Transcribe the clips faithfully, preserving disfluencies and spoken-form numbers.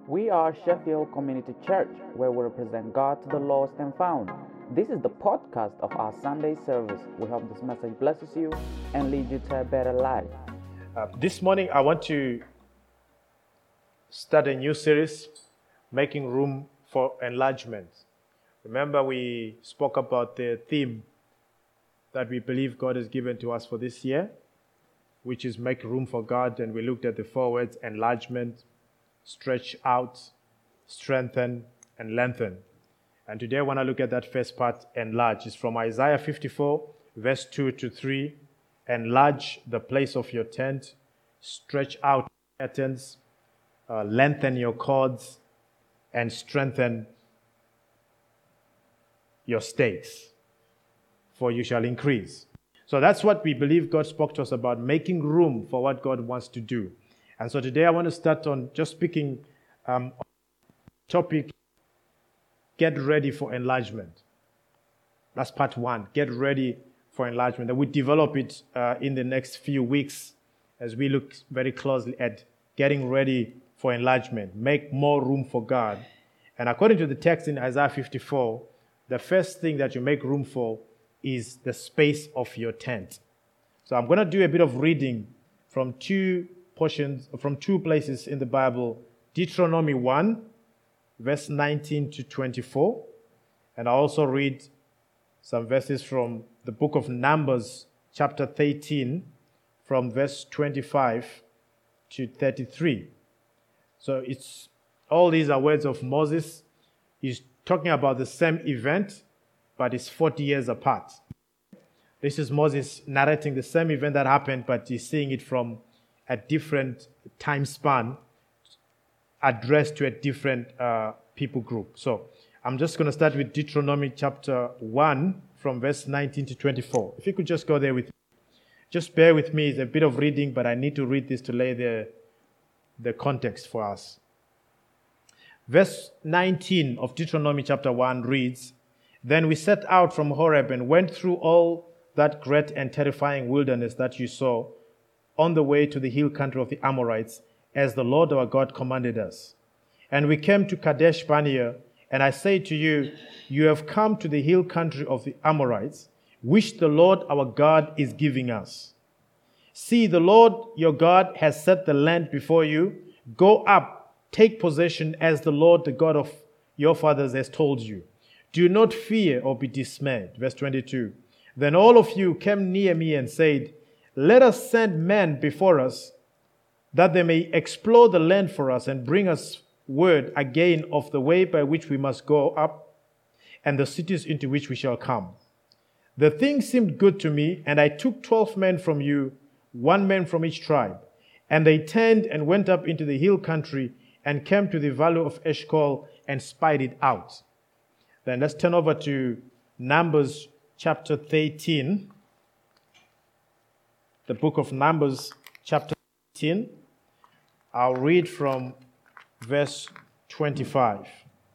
We are Sheffield Community Church, where we represent God to the lost and found. This is the podcast of our Sunday service. We hope this message blesses you and leads you to a better life. Uh, this morning, I want to start a new series, Making Room for Enlargement. Remember, we spoke about the theme that we believe God has given to us for this year, which is make room for God, and we looked at the four words: enlargement, stretch out, strengthen, and lengthen. And today I want to look at that first part, enlarge. It's from Isaiah fifty-four, verse two to three. Enlarge the place of your tent, stretch out curtains, uh, lengthen your cords, and strengthen your stakes, for you shall increase. So that's what we believe God spoke to us about, making room for what God wants to do. And so today I want to start on just speaking um, on the topic, get ready for enlargement. That's part one, get ready for enlargement. And we develop it uh, in the next few weeks as we look very closely at getting ready for enlargement, make more room for God. And according to the text in Isaiah fifty-four, the first thing that you make room for is the space of your tent. So I'm going to do a bit of reading from two portions, from two places in the Bible, Deuteronomy one, verse nineteen to twenty-four. And I'll also read some verses from the book of Numbers, chapter thirteen, from verse twenty-five to thirty-three. So it's all these are words of Moses. He's talking about the same event, but it's forty years apart. This is Moses narrating the same event that happened, but he's seeing it from a different time span, addressed to a different uh, people group. So I'm just going to start with Deuteronomy chapter one, from verse nineteen to twenty-four. If you could just go there with me. Just bear with me. It's a bit of reading, but I need to read this to lay the, the context for us. Verse nineteen of Deuteronomy chapter one reads, "Then we set out from Horeb and went through all that great and terrifying wilderness that you saw on the way to the hill country of the Amorites, as the Lord our God commanded us. And we came to Kadesh Barnea, and I say to you, you have come to the hill country of the Amorites, which the Lord our God is giving us. See, the Lord your God has set the land before you. Go up, take possession as the Lord, the God of your fathers, has told you. Do not fear or be dismayed." Verse twenty-two. "Then all of you came near me and said, let us send men before us, that they may explore the land for us and bring us word again of the way by which we must go up and the cities into which we shall come. The thing seemed good to me, and I took twelve men from you, one man from each tribe. And they turned and went up into the hill country and came to the valley of Eshcol and spied it out." Then let's turn over to Numbers chapter thirteen. The book of Numbers chapter thirteen. I'll read from verse twenty-five.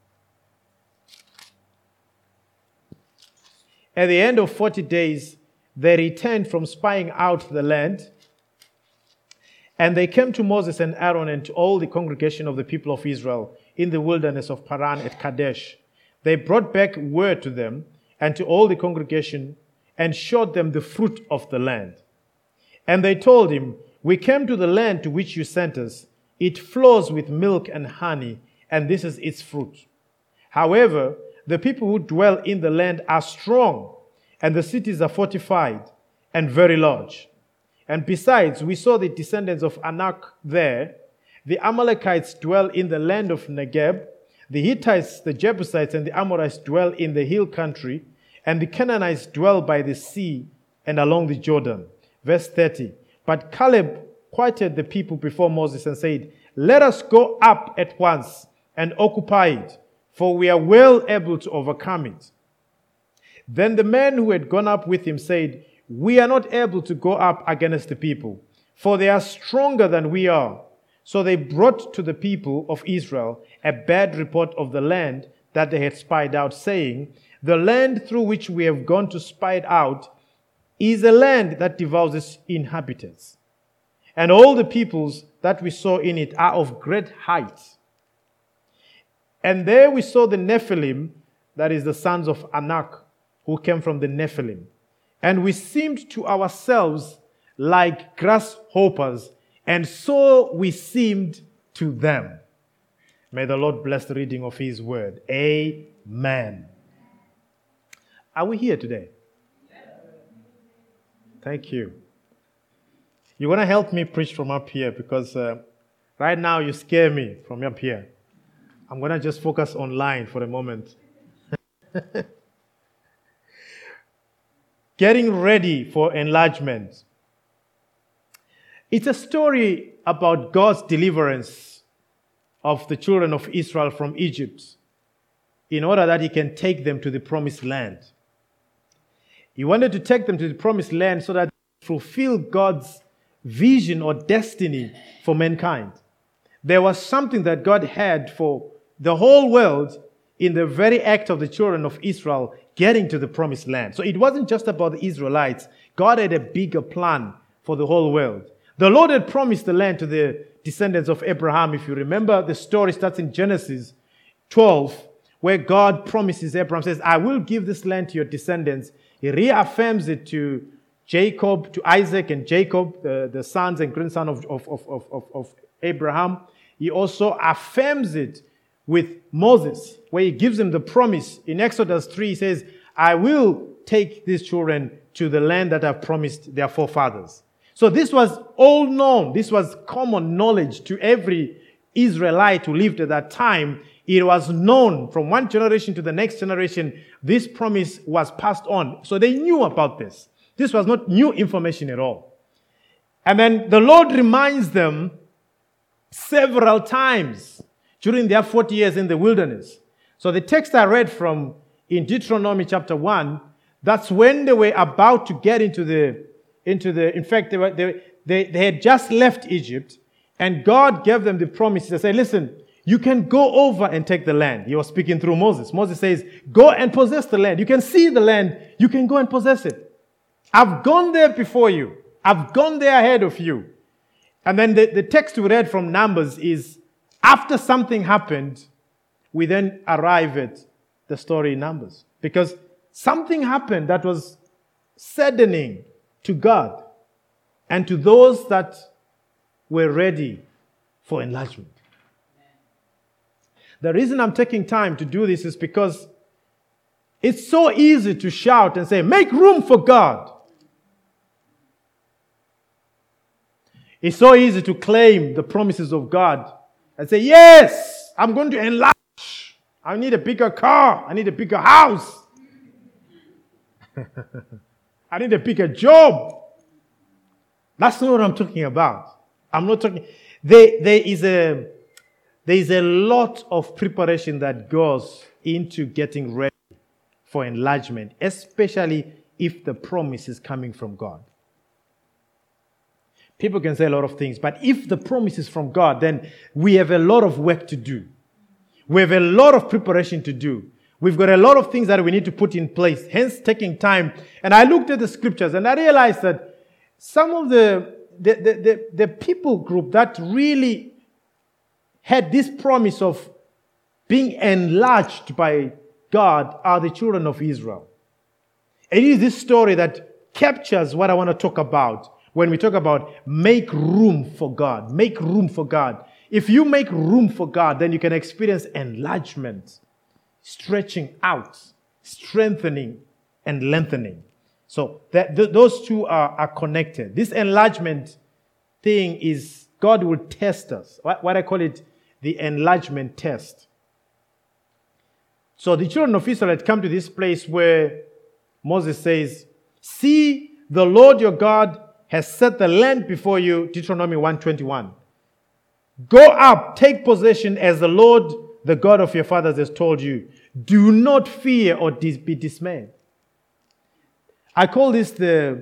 "At the end of forty days, they returned from spying out the land, and they came to Moses and Aaron and to all the congregation of the people of Israel in the wilderness of Paran at Kadesh. They brought back word to them and to all the congregation and showed them the fruit of the land. And they told him, we came to the land to which you sent us. It flows with milk and honey, and this is its fruit. However, the people who dwell in the land are strong, and the cities are fortified and very large. And besides, we saw the descendants of Anak there. The Amalekites dwell in the land of Negeb. The Hittites, the Jebusites, and the Amorites dwell in the hill country, and the Canaanites dwell by the sea and along the Jordan." Verse thirty. "But Caleb quieted the people before Moses and said, let us go up at once and occupy it, for we are well able to overcome it. Then the men who had gone up with him said, we are not able to go up against the people, for they are stronger than we are. So they brought to the people of Israel a bad report of the land that they had spied out, saying, the land through which we have gone to spy it out is a land that devours its inhabitants. And all the peoples that we saw in it are of great height. And there we saw the Nephilim, that is the sons of Anak, who came from the Nephilim. And we seemed to ourselves like grasshoppers, and so we seemed to them. May the Lord bless the reading of His word. Amen. Are we here today? Thank you. You want to help me preach from up here, because uh, right now you scare me from up here. I'm going to just focus online for a moment. Getting ready for enlargement. It's a story about God's deliverance of the children of Israel from Egypt in order that He can take them to the promised land. He wanted to take them to the promised land so that they fulfill God's vision or destiny for mankind. There was something that God had for the whole world in the very act of the children of Israel getting to the promised land. So it wasn't just about the Israelites. God had a bigger plan for the whole world. The Lord had promised the land to the descendants of Abraham. If you remember, the story starts in Genesis twelve, where God promises Abraham, says, I will give this land to your descendants. He reaffirms it to Jacob, to Isaac and Jacob, the, the sons and grandsons of, of, of, of, of Abraham. He also affirms it with Moses, where he gives him the promise. In Exodus three, he says, I will take these children to the land that I've promised their forefathers. So this was all known. This was common knowledge to every Israelite who lived at that time. It was known from one generation to the next generation. This promise was passed on. So they knew about this. This was not new information at all. And then the Lord reminds them several times during their forty years in the wilderness. So the text I read from in Deuteronomy chapter one, that's when they were about to get into the, into the, in fact, they, were, they, they, they had just left Egypt, and God gave them the promise to say, listen, you can go over and take the land. He was speaking through Moses. Moses says, go and possess the land. You can see the land. You can go and possess it. I've gone there before you. I've gone there ahead of you. And then the, the text we read from Numbers is, after something happened, we then arrive at the story in Numbers. Because something happened that was saddening to God and to those that were ready for enlargement. The reason I'm taking time to do this is because it's so easy to shout and say, make room for God. It's so easy to claim the promises of God and say, yes, I'm going to enlarge. I need a bigger car. I need a bigger house. I need a bigger job. That's not what I'm talking about. I'm not talking. There, there is a, there is a lot of preparation that goes into getting ready for enlargement, especially if the promise is coming from God. People can say a lot of things, but if the promise is from God, then we have a lot of work to do. We have a lot of preparation to do. We've got a lot of things that we need to put in place, hence taking time. And I looked at the scriptures and I realized that some of the, the, the, the, the people group that really had this promise of being enlarged by God are the children of Israel. It is this story that captures what I want to talk about when we talk about make room for God. Make room for God. If you make room for God, then you can experience enlargement, stretching out, strengthening, and lengthening. So that th- those two are, are connected. This enlargement thing is, God will test us. What, what I call it, the enlargement test. So the children of Israel had come to this place where Moses says, see, the Lord your God has set the land before you, Deuteronomy one twenty-one. Go up, take possession as the Lord, the God of your fathers, has told you. Do not fear or dis- be dismayed. I call this the,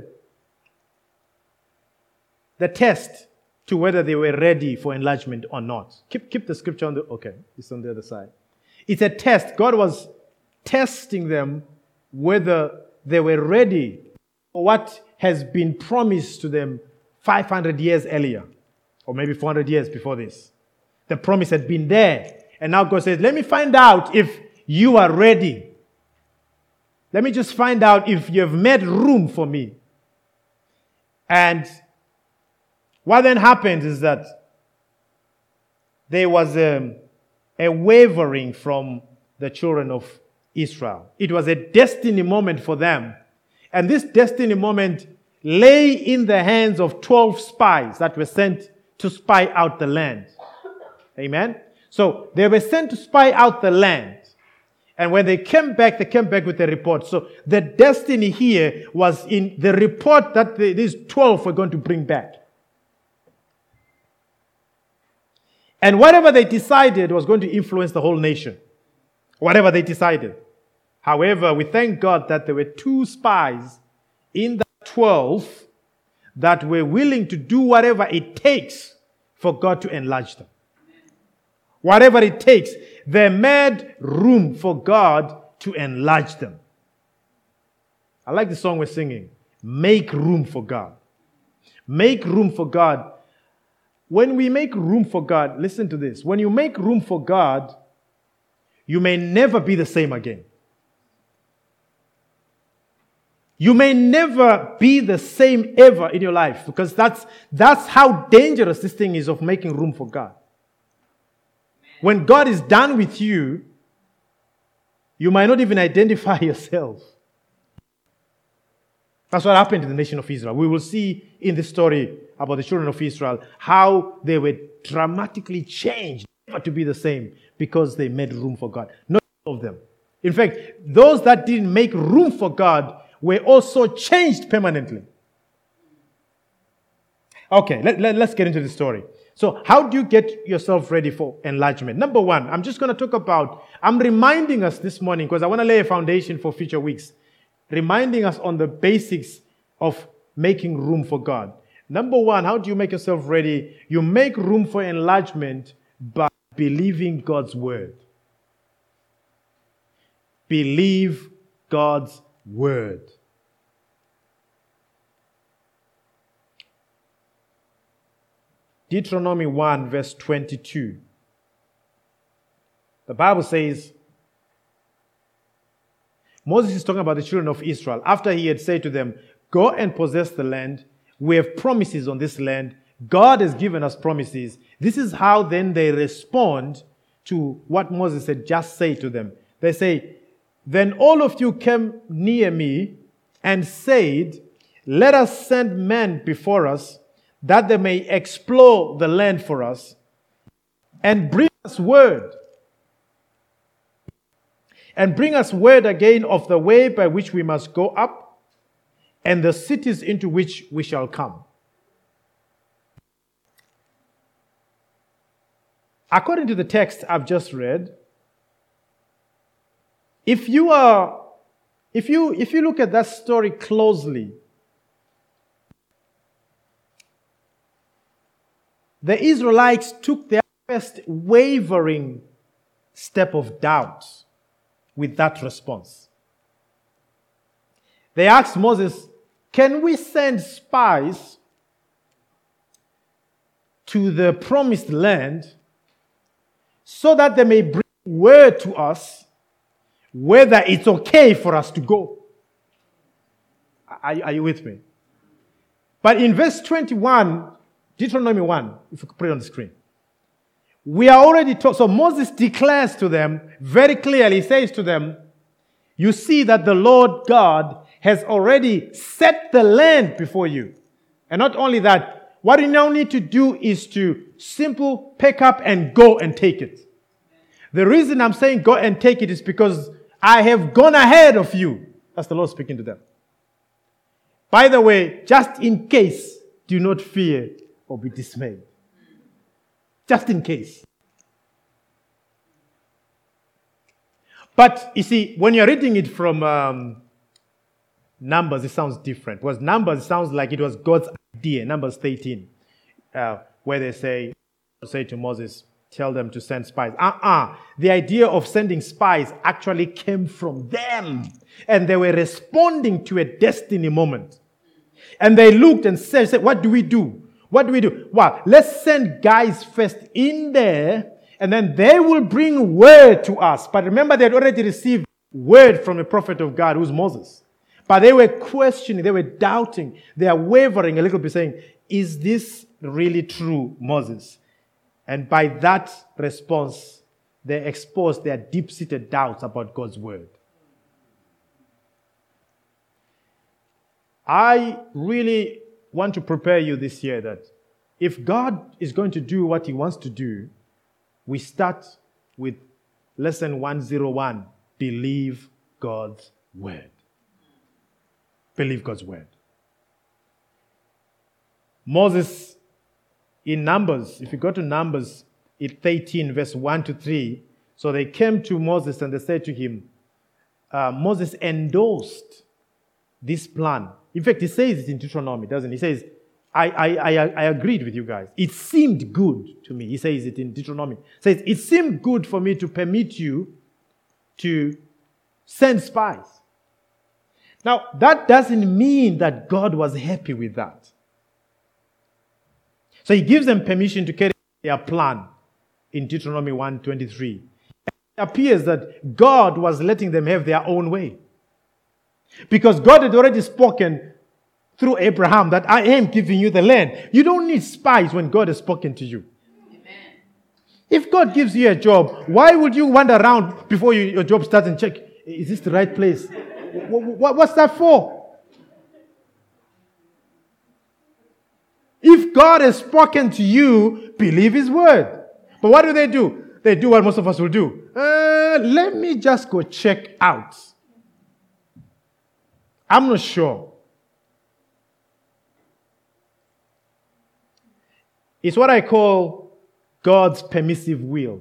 the test to whether they were ready for enlargement or not. Keep, keep the scripture on the, okay, it's on the other side. It's a test. God was testing them whether they were ready for what has been promised to them five hundred years earlier, or maybe four hundred years before this. The promise had been there, And now God says, let me find out if you are ready. Let me just find out if you have made room for me. And what then happens is that there was a, a wavering from the children of Israel. It was a destiny moment for them. And this destiny moment lay in the hands of twelve spies that were sent to spy out the land. Amen? So they were sent to spy out the land. And when they came back, they came back with a report. So the destiny here was in the report that the, these twelve were going to bring back. And whatever they decided was going to influence the whole nation. Whatever they decided. However, we thank God that there were two spies in the twelve that were willing to do whatever it takes for God to enlarge them. Whatever it takes, they made room for God to enlarge them. I like the song we're singing. Make room for God. Make room for God. When we make room for God, listen to this. When you make room for God, you may never be the same again. You may never be the same ever in your life, because that's, that's how dangerous this thing is of making room for God. When God is done with you, you might not even identify yourself. That's what happened to the nation of Israel. We will see in the story about the children of Israel how they were dramatically changed, never to be the same, because they made room for God. Not all of them. In fact, those that didn't make room for God were also changed permanently. Okay, let, let, let's get into the story. So how do you get yourself ready for enlargement? Number one, I'm just going to talk about, I'm reminding us this morning, because I want to lay a foundation for future weeks, reminding us on the basics of making room for God. Number one, how do you make yourself ready? You make room for enlargement by believing God's word. Believe God's word. Deuteronomy one verse twenty-two. The Bible says, Moses is talking about the children of Israel. After he had said to them, go and possess the land. We have promises on this land. God has given us promises. This is how then they respond to what Moses had just said to them. They say, then all of you came near me and said, let us send men before us, that they may explore the land for us and bring us word. And bring us word again of the way by which we must go up and the cities into which we shall come. According to the text I've just read, if you are, if you, if you look at that story closely, the Israelites took their first wavering step of doubt with that response. They asked Moses, can we send spies to the promised land so that they may bring word to us whether it's okay for us to go? Are, are you with me? But in verse twenty-one, Deuteronomy one, if you could put it on the screen, we are already told. So Moses declares to them very clearly, he says to them, you see that the Lord God has already set the land before you. And not only that, what you now need to do is to simple pick up and go and take it. The reason I'm saying go and take it is because I have gone ahead of you. That's the Lord speaking to them. By the way, just in case, do not fear or be dismayed. Just in case. But you see, when you're reading it from um, Numbers, it sounds different. Because Numbers sounds like it was God's idea. Numbers thirteen, uh, where they say, say to Moses, tell them to send spies. Uh-uh. The idea of sending spies actually came from them. And they were responding to a destiny moment. And they looked and said, what do we do? What do we do? Well, let's send guys first in there And then they will bring word to us. But remember, they had already received word from a prophet of God, who's Moses. But they were questioning, they were doubting, they are wavering a little bit, saying, is this really true, Moses? And by that response, they exposed their deep-seated doubts about God's word. I really want to prepare you this year that if God is going to do what he wants to do, we start with lesson one oh one, believe God's word. Believe God's word. Moses, in Numbers, if you go to Numbers, it's thirteen, verse one to three, so they came to Moses and they said to him, uh, Moses endorsed this plan. In fact, he says it in Deuteronomy, doesn't he? He says, I, I, I, I agreed with you guys. It seemed good to me. He says it in Deuteronomy. He says, it seemed good for me to permit you to send spies. Now, that doesn't mean that God was happy with that. So he gives them permission to carry their plan in Deuteronomy one twenty-three. It appears that God was letting them have their own way. Because God had already spoken through Abraham that I am giving you the land. You don't need spies when God has spoken to you. Amen. If God gives you a job, why would you wander around before you, your job starts and check, is this the right place? What, what, what's that for? If God has spoken to you, believe his word. But what do they do? They do what most of us will do. Uh, let me just go check out. I'm not sure. It's what I call God's permissive will.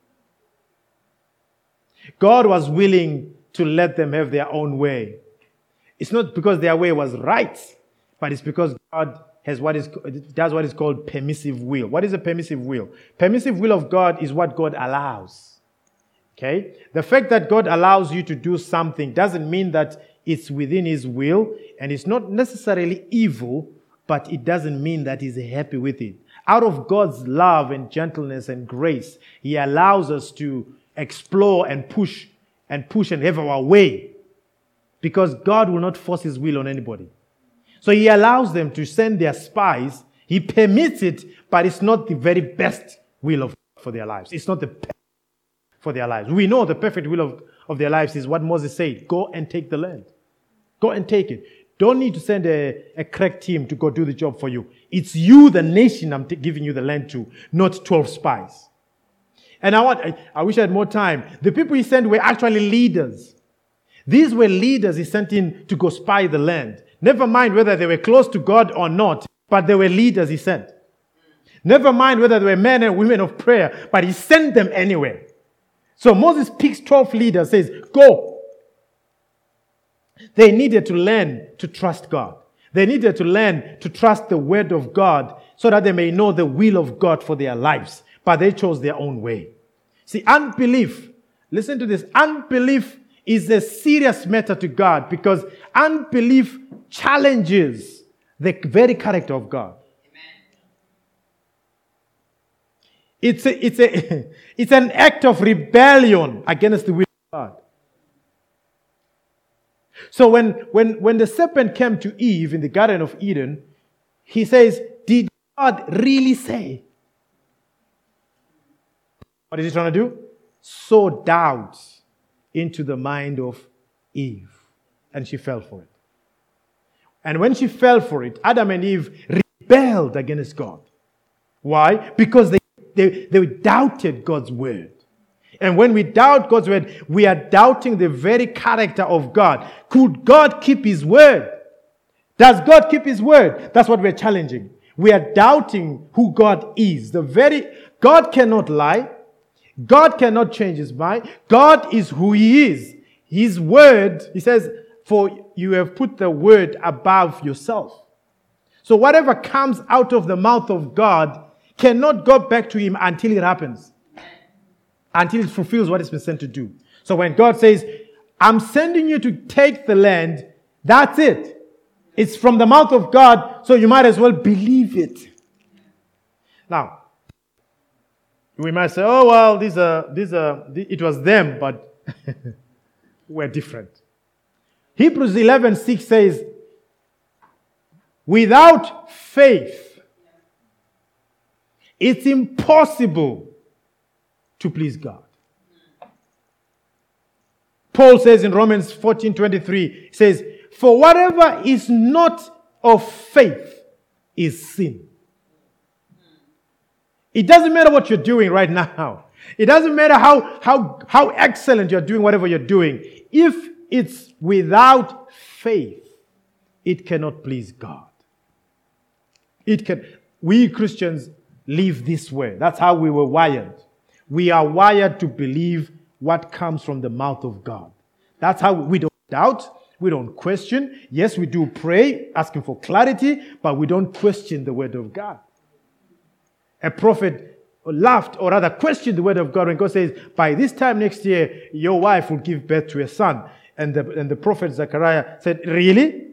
God was willing to let them have their own way. It's not because their way was right, but it's because God has what is does what is called permissive will. What is a permissive will? Permissive will of God is what God allows. Okay? The fact that God allows you to do something doesn't mean that it's within his will, and it's not necessarily evil, but it doesn't mean that he's happy with it. Out of God's love and gentleness and grace, he allows us to explore and push and push and have our way, because God will not force his will on anybody. So he allows them to send their spies. He permits it, but it's not the very best will of for their lives. It's not the best for their lives. We know the perfect will of, of their lives is what Moses said. Go and take the land. Go and take it. Don't need to send a, a crack team to go do the job for you. It's you, the nation, I'm t- giving you the land to, not twelve spies. And I want, I, I wish I had more time. The people he sent were actually leaders. These were leaders he sent in to go spy the land. Never mind whether they were close to God or not, but they were leaders he sent. Never mind whether they were men and women of prayer, but he sent them anyway. So Moses picks twelve leaders, says, go. They needed to learn to trust God. They needed to learn to trust the word of God so that they may know the will of God for their lives. But they chose their own way. See, unbelief, listen to this, unbelief is a serious matter to God, because unbelief challenges the very character of God. Amen. It's a, it's a, it's an act of rebellion against the will of God. So when, when, when the serpent came to Eve in the Garden of Eden, he says, did God really say? What is he trying to do? Sow doubt into the mind of Eve. And she fell for it. And when she fell for it, Adam and Eve rebelled against God. Why? Because they, they, they doubted God's word. And when we doubt God's word, we are doubting the very character of God. Could God keep his word? Does God keep his word? That's what we're challenging. We are doubting who God is. The very God cannot lie. God cannot change his mind. God is who he is. His word, he says, for you have put the word above yourself. So whatever comes out of the mouth of God cannot go back to him until it happens. Until it fulfills what it's been sent to do. So when God says, I'm sending you to take the land, that's it. It's from the mouth of God, so you might as well believe it. Now, We might say, oh, well, these are, these are, it was them, but we're different. Hebrews eleven six says, without faith, it's impossible to please God. Paul says in Romans fourteen twenty-three, says, for whatever is not of faith is sin. It doesn't matter what you're doing right now. It doesn't matter how, how, how excellent you're doing whatever you're doing. If it's without faith, it cannot please God. It can. We Christians live this way. That's how we were wired. We are wired to believe what comes from the mouth of God. That's how we don't doubt. We don't question. Yes, we do pray, asking for clarity, but we don't question the word of God. A prophet laughed, or rather questioned the word of God when God says, by this time next year, your wife will give birth to a son. And the, and the prophet Zechariah said, really?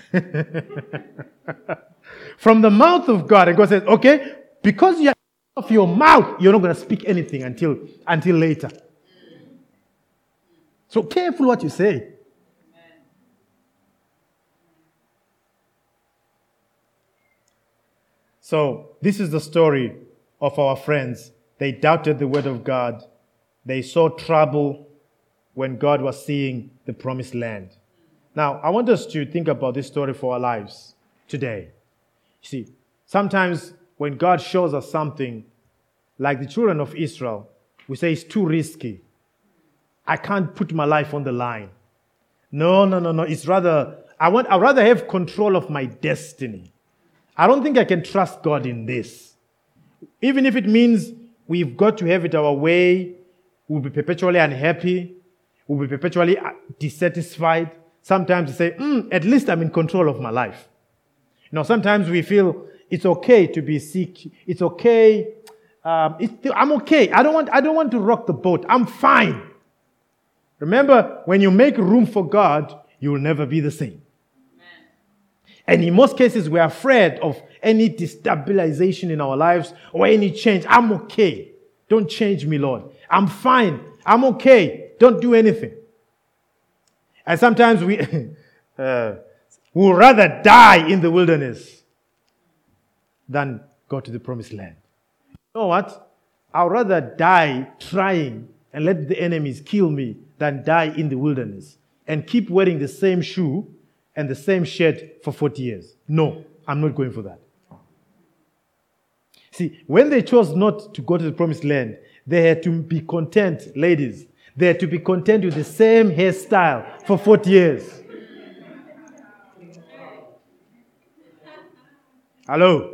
From the mouth of God. And God says, okay, because you're of your mouth, you're not going to speak anything until, until later. So careful what you say. So this is the story of our friends. They doubted the word of God. They saw trouble when God was seeing the promised land. Now, I want us to think about this story for our lives today. You see, sometimes when God shows us something, like the children of Israel, we say it's too risky. I can't put my life on the line. No, no, no, no. It's rather, I want, I'd rather have control of my destiny. I don't think I can trust God in this. Even if it means we've got to have it our way, we'll be perpetually unhappy, we'll be perpetually dissatisfied. Sometimes we say, mm, at least I'm in control of my life. You know, sometimes we feel it's okay to be sick. It's okay. Um, it's, I'm okay. I don't want, I don't want to rock the boat. I'm fine. Remember, when you make room for God, you will never be the same. And in most cases, we're afraid of any destabilization in our lives or any change. I'm okay. Don't change me, Lord. I'm fine. I'm okay. Don't do anything. And sometimes we uh, would rather die in the wilderness than go to the promised land. You know what? I'd rather die trying and let the enemies kill me than die in the wilderness and keep wearing the same shoe and the same shirt for forty years. No, I'm not going for that. See, when they chose not to go to the promised land, they had to be content, ladies. They had to be content with the same hairstyle for forty years. Hello?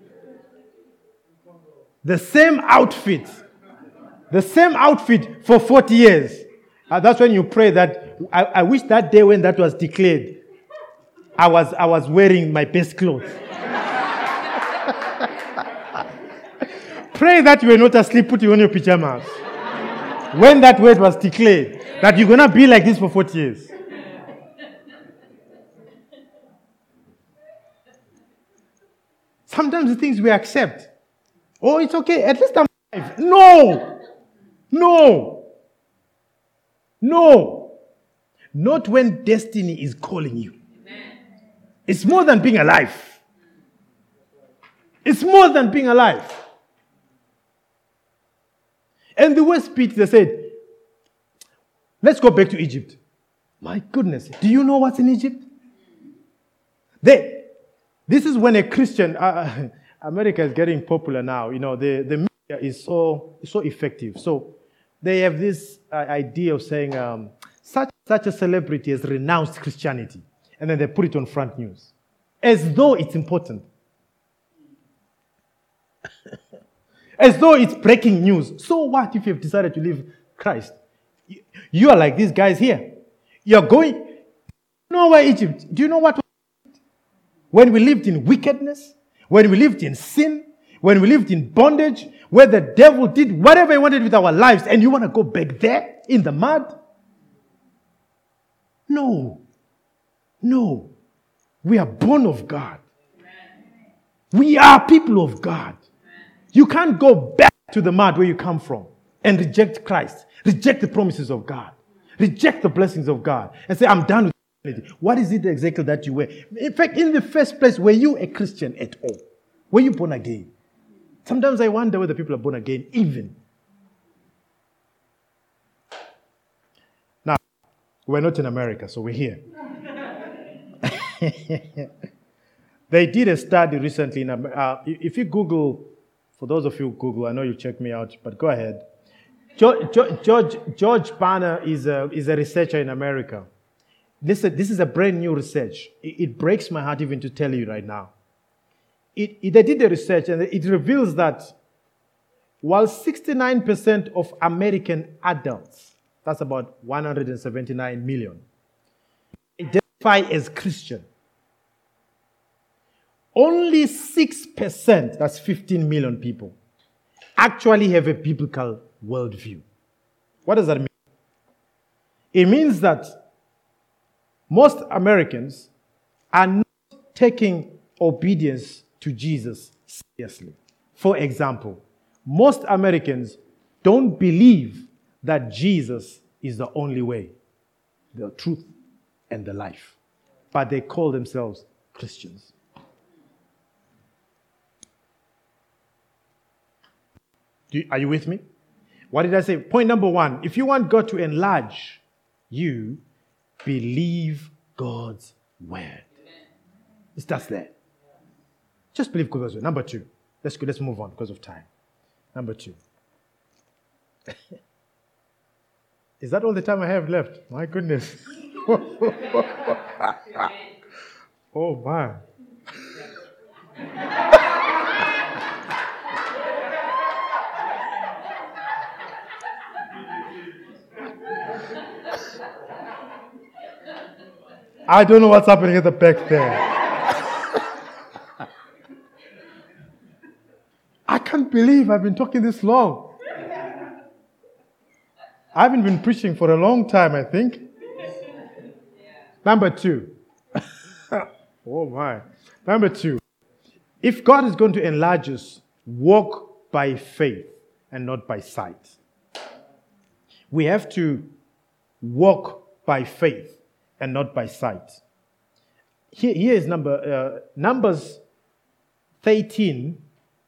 The same outfit. The same outfit for forty years. And that's when you pray that, I, I wish that day when that was declared, I was, I was wearing my best clothes. Pray that you were not asleep putting on your pajamas. When that word was declared, that you're going to be like this for forty years. Sometimes the things we accept. Oh, it's okay. At least I'm alive. No. No. No. Not when destiny is calling you. It's more than being alive. It's more than being alive. And the worst bit, they said, let's go back to Egypt. My goodness, do you know what's in Egypt? They, this is when a Christian, uh, America is getting popular now. You know, the, the media is so, so effective. So they have this uh, idea of saying, um, such, such a celebrity has renounced Christianity. And then they put it on front news. As though it's important. As though it's breaking news. So what if you've decided to leave Christ? You are like these guys here. You're going... You know where Egypt? Do you know what? When we lived in wickedness, when we lived in sin, when we lived in bondage, where the devil did whatever he wanted with our lives, and you want to go back there in the mud? No. No. We are born of God. We are people of God. You can't go back to the mud where you come from and reject Christ, reject the promises of God, reject the blessings of God, and say, I'm done with Christianity. What is it exactly that you were? In fact, in the first place, were you a Christian at all? Were you born again? Sometimes I wonder whether people are born again even. Now, we're not in America, so we're here. They did a study recently. In, uh, if you Google, for those of you who Google, I know you check me out, but go ahead. George, George, George Barna is a, is a researcher in America. This, this is a brand new research. It, it breaks my heart even to tell you right now. It, it, they did the research and it reveals that while sixty-nine percent of American adults, that's about one hundred seventy-nine million, identify as Christian, only six percent, that's fifteen million people, actually have a biblical worldview. What does that mean? It means that most Americans are not taking obedience to Jesus seriously. For example, most Americans don't believe that Jesus is the only way, the truth, and the life, but they call themselves Christians. Do you, are you with me? What did I say? Point number one, if you want God to enlarge you, believe God's word. It starts there. Just believe God's word. Number two, let's go, let's move on because of time. Number two. Is that all the time I have left? My goodness. Oh, man. I don't know what's happening at the back there. I can't believe I've been talking this long. I haven't been preaching for a long time, I think. Number two. Oh my. Number two. If God is going to enlarge us, walk by faith and not by sight. We have to walk by faith and not by sight. Here, here is number uh, Numbers thirteen,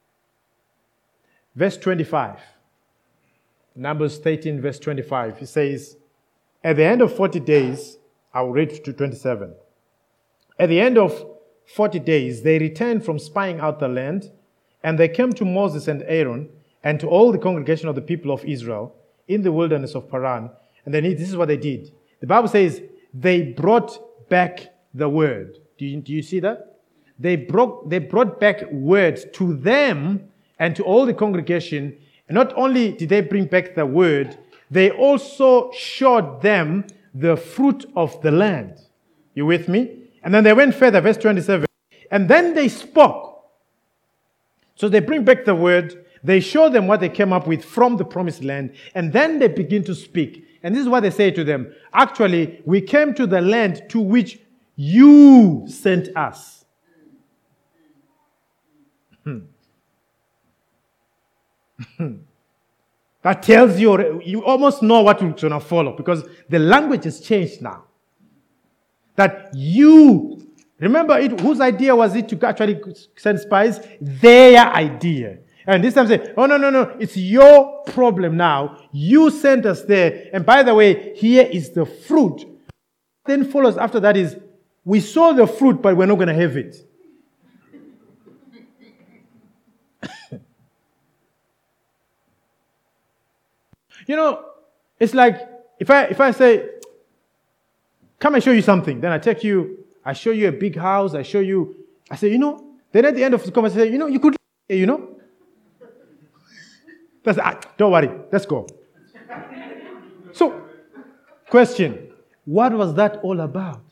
verse twenty-five. Numbers thirteen, verse twenty-five. It says, at the end of forty days, I will read to twenty-seven. At the end of forty days, they returned from spying out the land, and they came to Moses and Aaron and to all the congregation of the people of Israel in the wilderness of Paran. And then this is what they did. The Bible says, they brought back the word. Do you, do you see that? They brought, they brought back words to them and to all the congregation. And not only did they bring back the word, they also showed them the fruit of the land. You with me? And then they went further, verse twenty-seven. And then they spoke. So they bring back the word. They show them what they came up with from the promised land. And then they begin to speak. And this is what they say to them. Actually, we came to the land to which you sent us. That tells you, you almost know what you're going to follow because the language has changed now. That you, remember it, whose idea was it to actually send spies? Their idea. And this time say, oh, no, no, no, it's your problem now. You sent us there. And by the way, here is the fruit. Then follows after that is, we saw the fruit, but we're not going to have it. You know, it's like, if I if I say, come and show you something, then I take you, I show you a big house, I show you, I say, you know, then at the end of the conversation, you know, you could, you know. That's, ah, don't worry, let's go. So, question, what was that all about?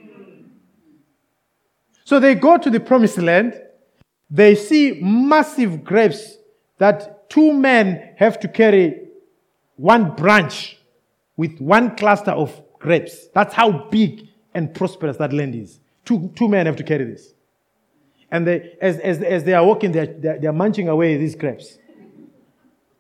So they go to the promised land, they see massive grapes that two men have to carry one branch with one cluster of grapes. That's how big and prosperous that land is. Two, two men have to carry this. And they, as, as, as they are walking, they are, they are munching away these grapes.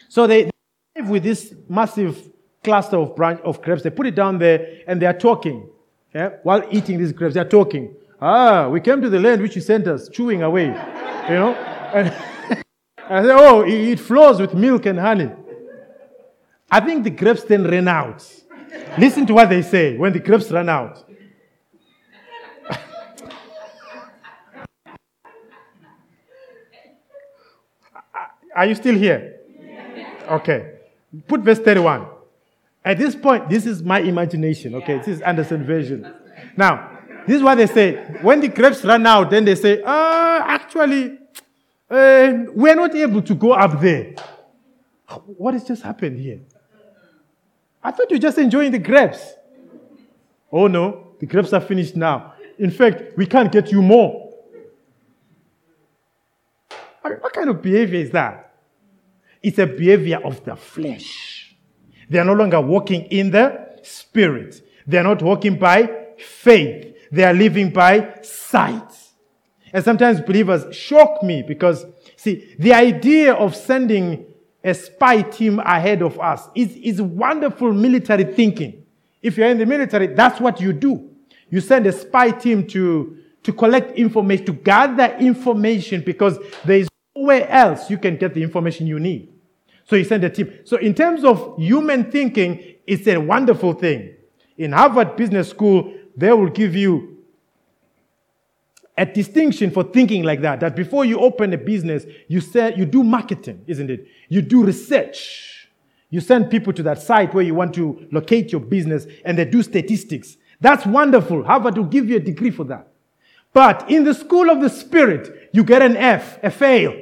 So they live with this massive cluster of branch of grapes. They put it down there and they are talking. Yeah? While eating these grapes, they are talking. Ah, we came to the land which you sent us, chewing away. You know? And, and I say, oh, it, it flows with milk and honey. I think the grapes then ran out. Listen to what they say when the grapes run out. Are you still here? Okay. Put verse thirty-one. At this point, this is my imagination, okay? This is Anderson version. Now, this is what they say. When the grapes run out, then they say, uh, actually, uh, we're not able to go up there. What has just happened here? I thought you were just enjoying the grapes. Oh no, the grapes are finished now. In fact, we can't get you more. What kind of behavior is that? It's a behavior of the flesh. They are no longer walking in the spirit. They are not walking by faith. They are living by sight. And sometimes believers shock me because, see, the idea of sending a spy team ahead of us is, is wonderful military thinking. If you're in the military, that's what you do. You send a spy team to, to collect information, to gather information, because there is nowhere else you can get the information you need. So you send a team. So in terms of human thinking, it's a wonderful thing. In Harvard Business School, they will give you a distinction for thinking like that, that before you open a business, you say, you do marketing, isn't it? You do research. You send people to that site where you want to locate your business, and they do statistics. That's wonderful. Harvard will give you a degree for that. But in the school of the Spirit, you get an F, a fail.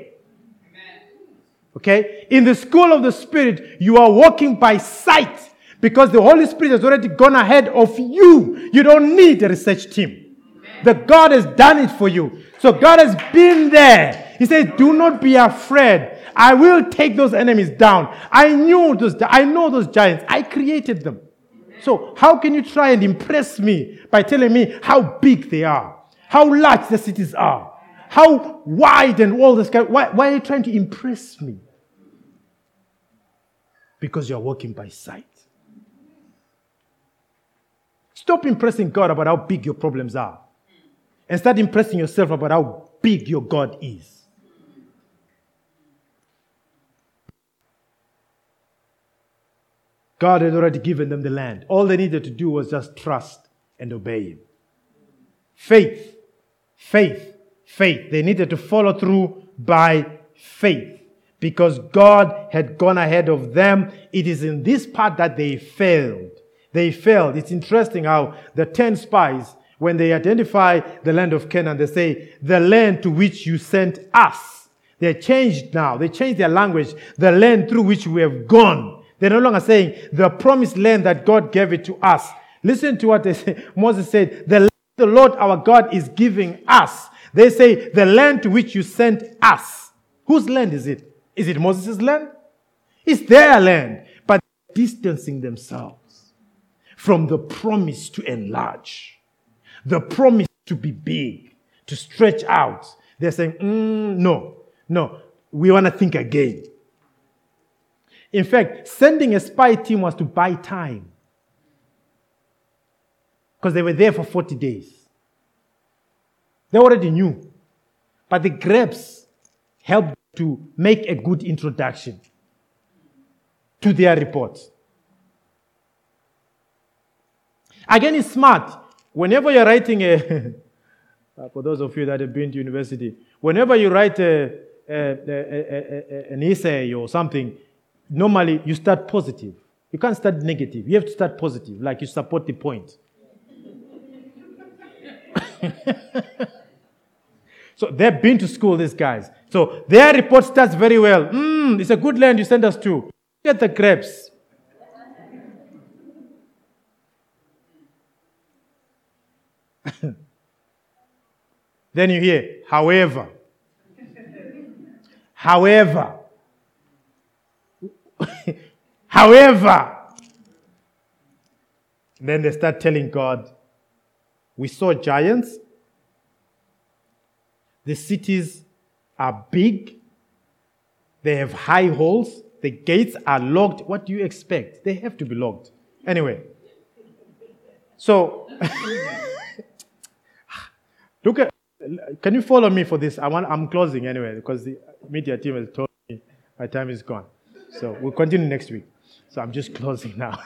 Okay? In the school of the Spirit, you are walking by sight because the Holy Spirit has already gone ahead of you. You don't need a research team. The God has done it for you. So God has been there. He says, do not be afraid. I will take those enemies down. I knew those, I know those giants. I created them. So how can you try and impress me by telling me how big they are? How large the cities are? How wide and all this? Why, why are you trying to impress me? Because you're walking by sight. Stop impressing God about how big your problems are. And start impressing yourself about how big your God is. God had already given them the land. All they needed to do was just trust and obey Him. Faith, faith, faith. They needed to follow through by faith. Because God had gone ahead of them. It is in this part that they failed. They failed. It's interesting how the ten spies, when they identify the land of Canaan, they say, the land to which you sent us. They changed now. They changed their language. The land through which we have gone. They're no longer saying the promised land that God gave it to us. Listen to what they say. Moses said, the land the Lord our God is giving us. They say, the land to which you sent us. Whose land is it? Is it Moses' land? It's their land. But distancing themselves from the promise to enlarge. The promise to be big, to stretch out. They're saying, mm, no, no, we want to think again. In fact, sending a spy team was to buy time. Because they were there for forty days. They already knew. But the grapes helped to make a good introduction to their report. Again, it's smart. Whenever you're writing a, for those of you that have been to university, whenever you write a, a, a, a, a, an essay or something, normally you start positive. You can't start negative. You have to start positive, like you support the point. So they've been to school, these guys. So their report starts very well. Mm, it's a good land you send us to. Get the grapes. Then you hear, however. However. However. Then they start telling God, we saw giants. The cities are big. They have high walls. The gates are locked. What do you expect? They have to be locked. Anyway. So, look at, can you follow me for this? I want, I'm closing anyway because the media team has told me my time is gone. So, we'll continue next week. So, I'm just closing now.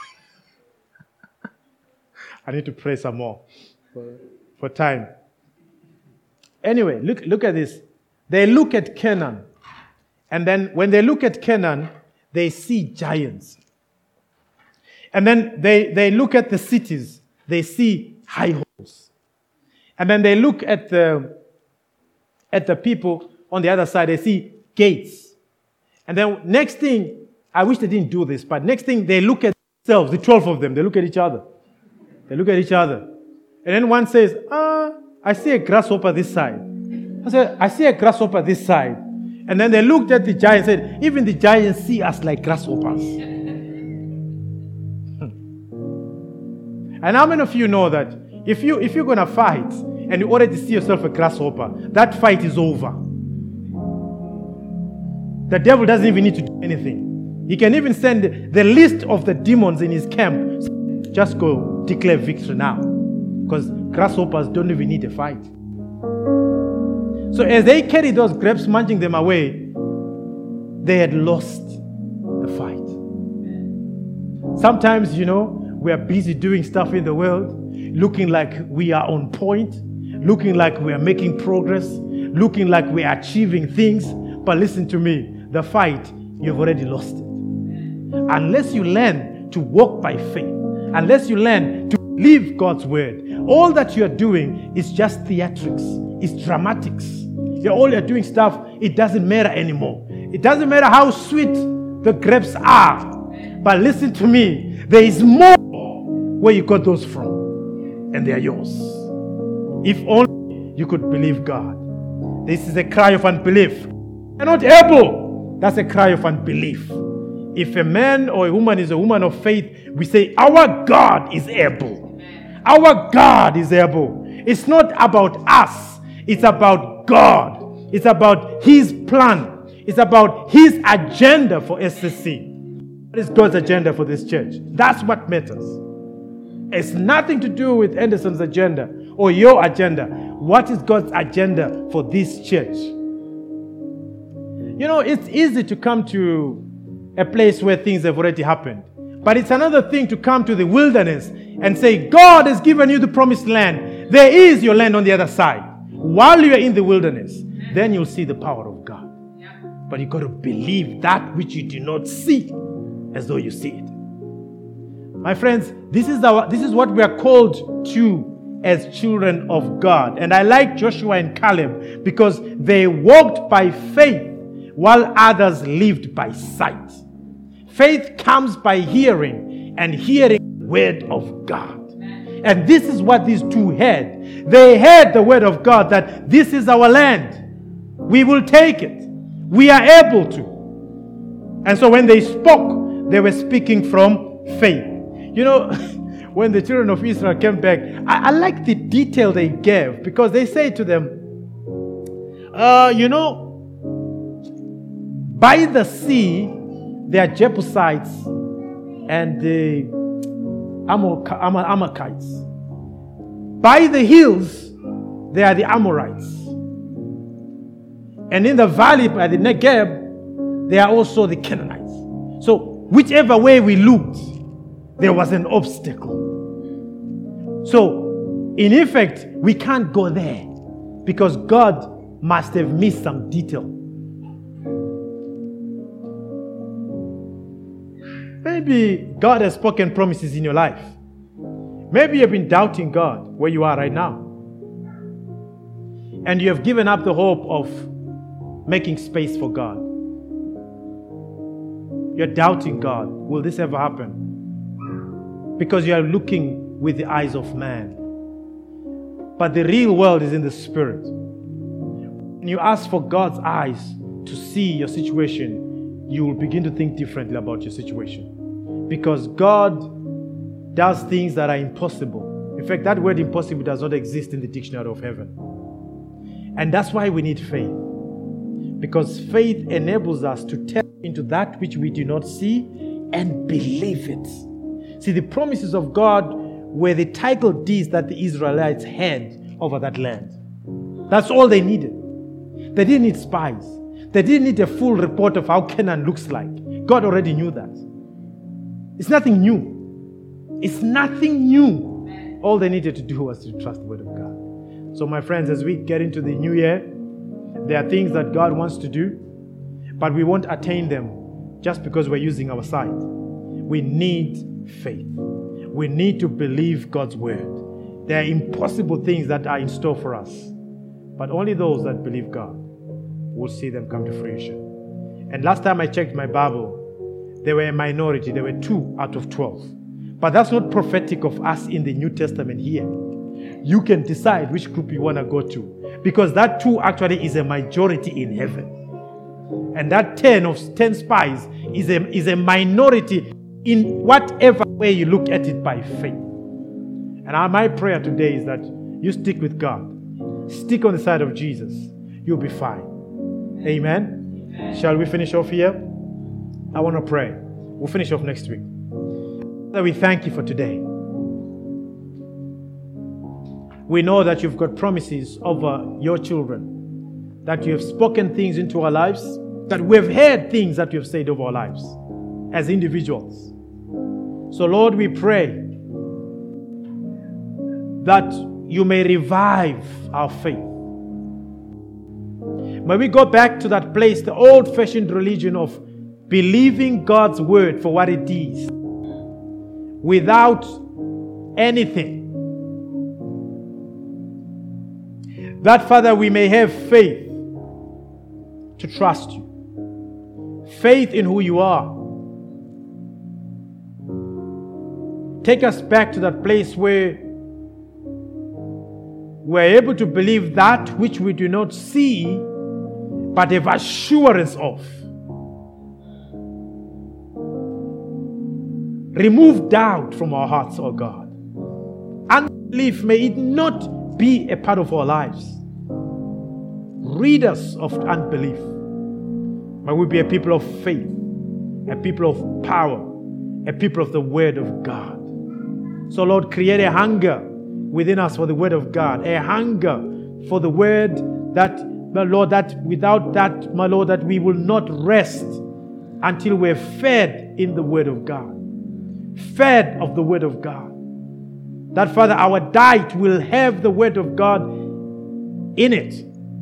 I need to pray some more for, for time. Anyway, look, look at this. They look at Canaan. And then when they look at Canaan, they see giants. And then they, they look at the cities. They see high halls. And then they look at the, at the people on the other side. They see gates. And then next thing, I wish they didn't do this, but next thing they look at themselves, the twelve of them. They look at each other. They look at each other. And then one says, ah, I see a grasshopper this side. I said, I see a grasshopper this side. And then they looked at the giant and said, even the giants see us like grasshoppers. And how many of you know that if, you, if you're going to fight and you already see yourself a grasshopper, that fight is over. The devil doesn't even need to do anything. He can even send the list of the demons in his camp. Just go declare victory now. Because grasshoppers don't even need a fight. So as they carried those grapes, munching them away, they had lost the fight. Sometimes, you know, we are busy doing stuff in the world, looking like we are on point, looking like we are making progress, looking like we are achieving things. But listen to me, the fight, you've already lost it. Unless you learn to walk by faith, unless you learn to live God's word, all that you are doing is just theatrics, it's dramatics. You're all you're doing stuff, it doesn't matter anymore. It doesn't matter how sweet the grapes are. But listen to me, there is more where you got those from, and they are yours. If only you could believe God. This is a cry of unbelief. You're not able. That's a cry of unbelief. If a man or a woman is a woman of faith, we say, our God is able. Our God is able. It's not about us. It's about God. It's about His plan. It's about His agenda for S C C. What is God's agenda for this church? That's what matters. It's nothing to do with Anderson's agenda or your agenda. What is God's agenda for this church? You know, it's easy to come to a place where things have already happened. But it's another thing to come to the wilderness and say, God has given you the promised land. There is your land on the other side. While you are in the wilderness, then you'll see the power of God. But you've got to believe that which you do not see as though you see it. My friends, this is our this is what we are called to as children of God. And I like Joshua and Caleb because they walked by faith while others lived by sight. Faith comes by hearing, and hearing the word of God. And this is what these two had. They heard the word of God that this is our land. We will take it. We are able to. And so when they spoke, they were speaking from faith. You know, when the children of Israel came back, I, I like the detail they gave, because they say to them, uh, you know, by the sea, there are Jebusites and the Amor- Amor- Amalekites. By the hills, there are the Amorites. And in the valley by the Negeb, there are also the Canaanites. So, whichever way we looked, there was an obstacle. So, in effect, we can't go there because God must have missed some detail. Maybe God has spoken promises in your life. Maybe you've been doubting God where you are right now. And you have given up the hope of making space for God. You're doubting God. Will this ever happen? Because you are looking with the eyes of man. But the real world is in the spirit. When you ask for God's eyes to see your situation, you will begin to think differently about your situation. Because God does things that are impossible. In fact, that word impossible does not exist in the dictionary of heaven. And that's why we need faith. because faith enables us to tap into that which we do not see and believe it. See, the promises of God were the title deeds that the Israelites had over that land. That's all they needed. They didn't need spies. They didn't need a full report of how Canaan looks like. God already knew that. It's nothing new. It's nothing new. All they needed to do was to trust the word of God. So my friends, as we get into the new year, there are things that God wants to do, but we won't attain them just because we're using our sight. We need faith. We need to believe God's word. There are impossible things that are in store for us, but only those that believe God will see them come to fruition. And last time I checked my Bible, they were a minority. There were two out of twelve. But that's not prophetic of us in the New Testament here. You can decide which group you want to go to, because that two actually is a majority in heaven. And that ten of ten spies is a, is a minority in whatever way you look at it by faith. And my prayer today is that you stick with God. Stick on the side of Jesus. You'll be fine. Amen. Amen. Shall we finish off here? I want to pray. We'll finish off next week. Father, we thank you for today. We know that you've got promises over your children, that you have spoken things into our lives, that we have heard things that you have said over our lives as individuals. So Lord, we pray that you may revive our faith. May we go back to that place, the old-fashioned religion of believing God's word for what it is, without anything. That, Father, we may have faith to trust you. Faith in who you are. Take us back to that place where we're able to believe that which we do not see, but have assurance of. Remove doubt from our hearts, oh God. Unbelief, may it not be a part of our lives. Rid us of unbelief. May we be a people of faith, a people of power, a people of the word of God. So Lord, create a hunger within us for the word of God, a hunger for the word that, my Lord, that without that, my Lord, that we will not rest until we're fed in the word of God. Fed of the word of God. That, Father, our diet will have the word of God in it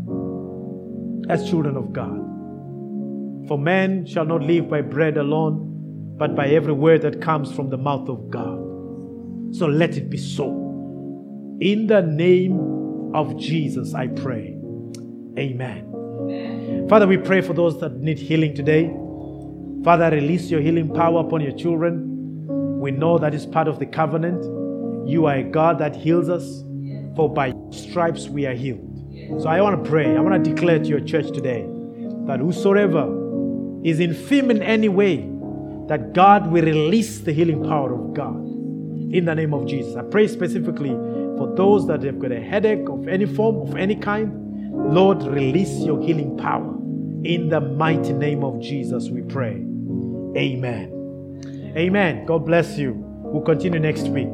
as children of God. For man shall not live by bread alone, but by every word that comes from the mouth of God. So let it be so. In the name of Jesus, I pray. Amen. Amen. Father, we pray for those that need healing today. Father, release your healing power upon your children. We know that is part of the covenant. You are a God that heals us, for by stripes we are healed. So I want to pray. I want to declare to your church today that whosoever is infirm in any way, that God will release the healing power of God in the name of Jesus. I pray specifically for those that have got a headache of any form, of any kind. Lord, release your healing power. In the mighty name of Jesus, we pray. Amen. Amen. God bless you. We'll continue next week.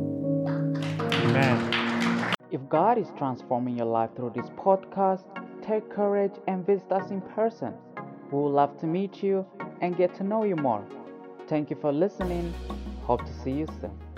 Amen. If God is transforming your life through this podcast, take courage and visit us in person. We would love to meet you and get to know you more. Thank you for listening. Hope to see you soon.